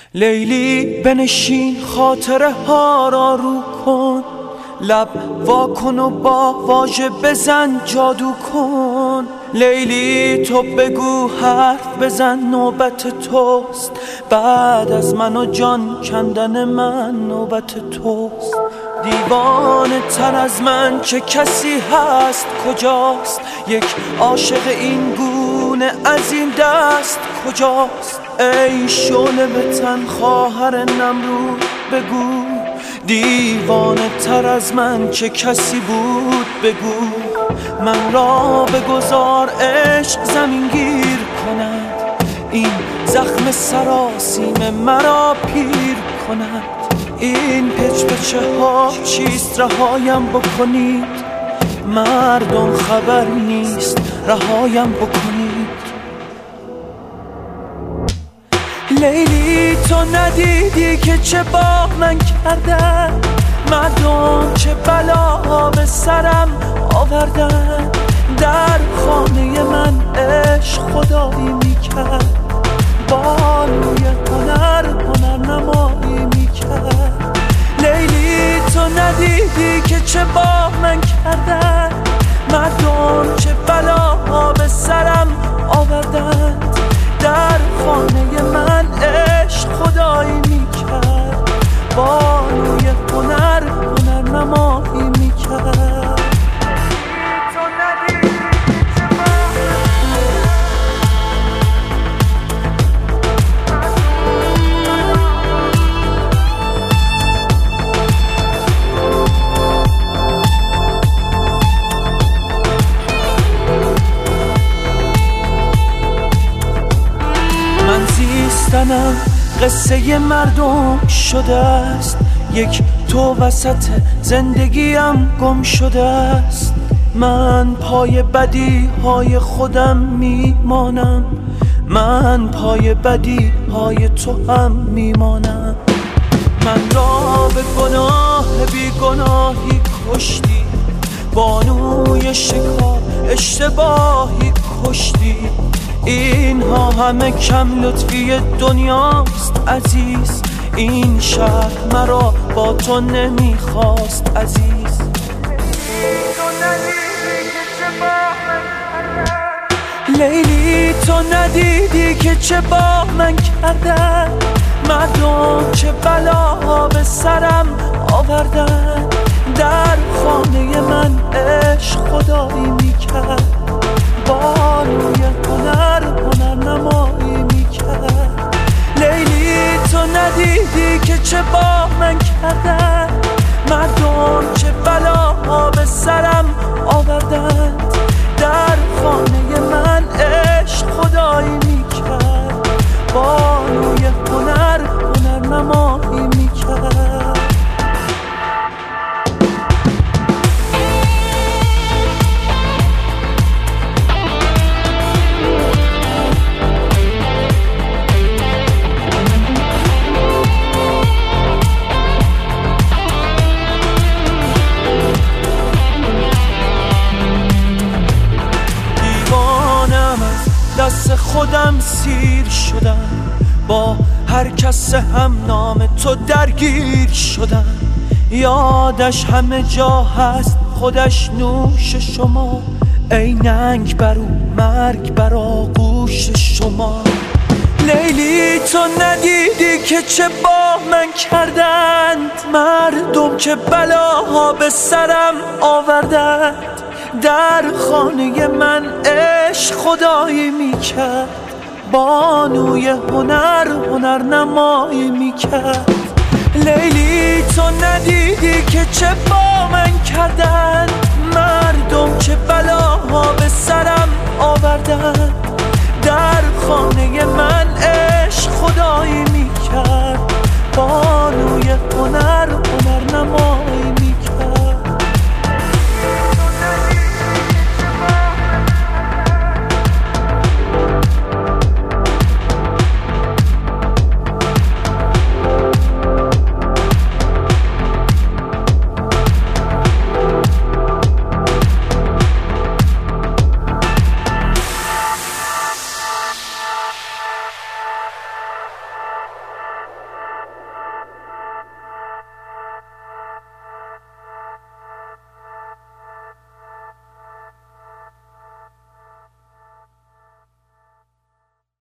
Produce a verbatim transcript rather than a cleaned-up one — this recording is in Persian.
لیلی بنشین خاطره ها را رو کن، لب وا کن و با واژه بزن جادو کن. لیلی تو بگو حرف بزن نوبت توست، بعد از من و جان کندن من نوبت توست. دیوانه تر از من چه کسی هست کجاست؟ یک عاشق این گونه از این دست کجاست؟ ای شعله به تن خواهر نمرود بگو، دیوانه تر از من چه کسی بود بگو. من را بگذار عشق زمین گیر کند، این زخم سراسیم مرا پیر کند. این پچ پچه ها چیست رهایم بکنید، مردم خبر نیست رهایم بکنید. لیلی تو ندیدی که چه با من کردن، مردم چه بلا به سرم آوردن. در خانه من عشق خدایی میکرد، بانوی هنر هنر نمایی میکرد. لیلی تو ندیدی که چه با من کردن، مردم چه بلا به سرم آوردن. در خانه من عشق خدایی میکرد، بانوی هنر هنر نمایی میکرد. زیستنم قصه مردم شده است، یک تو وسط زندگیم گم شده است. من پای بدی های خودم میمانم، من پای بدی های تو هم میمانم. من را به گناه بی گناهی کشتی، بانوی شکار اشتباهی کشتی. اینها همه کم لطفی دنیاست عزیز، این شهر مرا با تو نمیخواست عزیز. لیلی تو ندیدی که چه با من کردن، مردم چه بلا به سرم آوردن. در خانه من عشق خدایی میکرد، بانوی هنر هنر نمایی میکرد. لیلی تو ندیدی که چه با من کردن، مردم چه بلا به سرم آوردن. در خانه من عشق خدایی میکرد، بانوی هنر هنر نمایی میکرد. دست خودم سیر شدم، با هر کس هم نام تو درگیر شدم. یادش همه جا هست خودش نوش شما، ای ننگ برو مرگ بر آغوش شما. لیلی تو ندیدی که چه با من کردند، مردم که بلاها به سرم آوردند. در خانه من عشق خدایی میکرد، بانوی هنر هنر نمایی میکرد. لیلی تو ندیدی که چه با من کردن، مردم چه بلاها به سرم آوردن. در خانه